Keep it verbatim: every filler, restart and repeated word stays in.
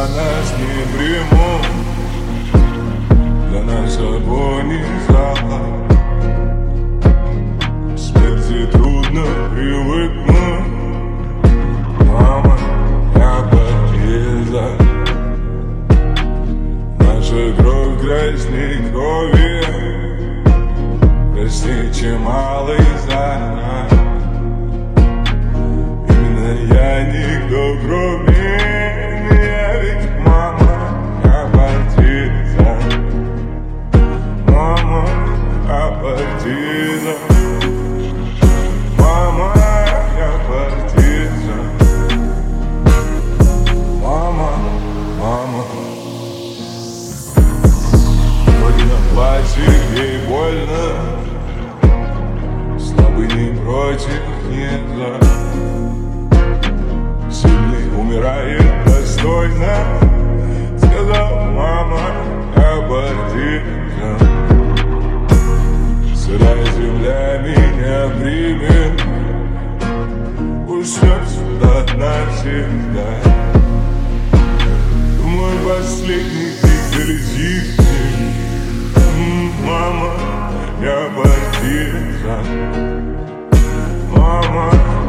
нас не примут, для нас огонь и запах. К смерти трудно привыкнуть, мама, я партизан. Наша кровь грязней крови, простите, малый знак. Именно я никто, кроме меня, ведь мама, я партизан. Мама, я партизан. Мама, я партизан. Мама, мама. Вроде на платье ей больно, слабый не против, нет за. Сильный умирает достойно, сказал мама, я партизан. Сырая земля меня примет, уснет сюда навсегда. Мой последний крик летит. Мама, я партизан. Мама,